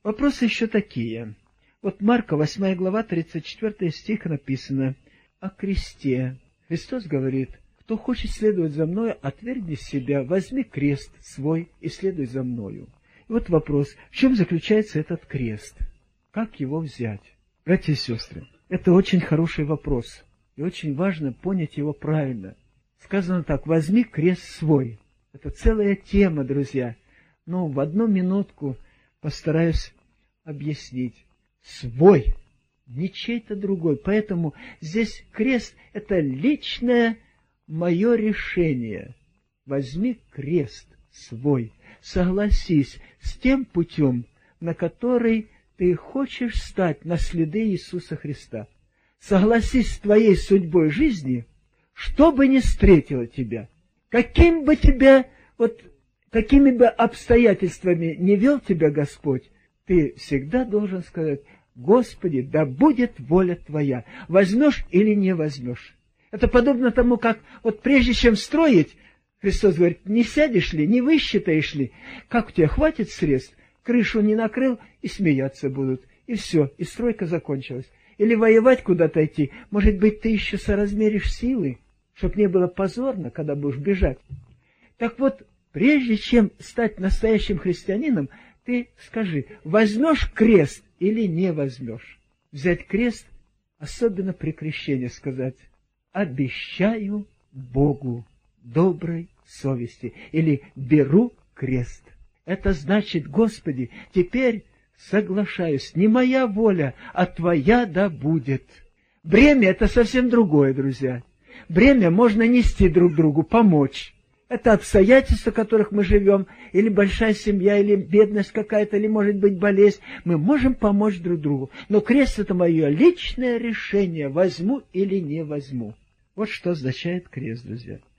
Вопросы еще такие. Вот Марка, 8 глава, 34 стих написано о кресте. Христос говорит: кто хочет следовать за мною, отвергни себя, возьми крест свой и следуй за мною. И вот вопрос, в чем заключается этот крест? Как его взять? Братья и сестры, это очень хороший вопрос, и очень важно понять его правильно. Сказано так: возьми крест свой. Это целая тема, друзья. Но в одну минутку постараюсь объяснить. Свой, не чей-то другой. Поэтому здесь крест — это личное мое решение. Возьми крест свой. Согласись с тем путем, на который ты хочешь стать, на следы Иисуса Христа. Согласись с твоей судьбой жизни, что бы ни встретило тебя, какими бы обстоятельствами не вел тебя Господь, ты всегда должен сказать: Господи, да будет воля Твоя. Возьмешь или не возьмешь. Это подобно тому, как вот прежде чем строить, Христос говорит: не сядешь ли, не высчитаешь ли, как у тебя хватит средств, крышу не накрыл, и смеяться будут. И все, и стройка закончилась. Или воевать куда-то идти, может быть, ты еще соразмеришь силы, чтобы не было позорно, когда будешь бежать. Так вот, прежде чем стать настоящим христианином, ты скажи: возьмешь крест или не возьмешь? Взять крест, особенно при крещении, сказать: обещаю Богу доброй совести, или беру крест. Это значит: Господи, теперь соглашаюсь, не моя воля, а Твоя да будет. Бремя — это совсем другое, друзья. Бремя можно нести друг другу, помочь. Это обстоятельства, в которых мы живем, или большая семья, или бедность какая-то, или, может быть, болезнь. Мы можем помочь друг другу. Но крест — это мое личное решение, возьму или не возьму. Вот что означает крест, друзья.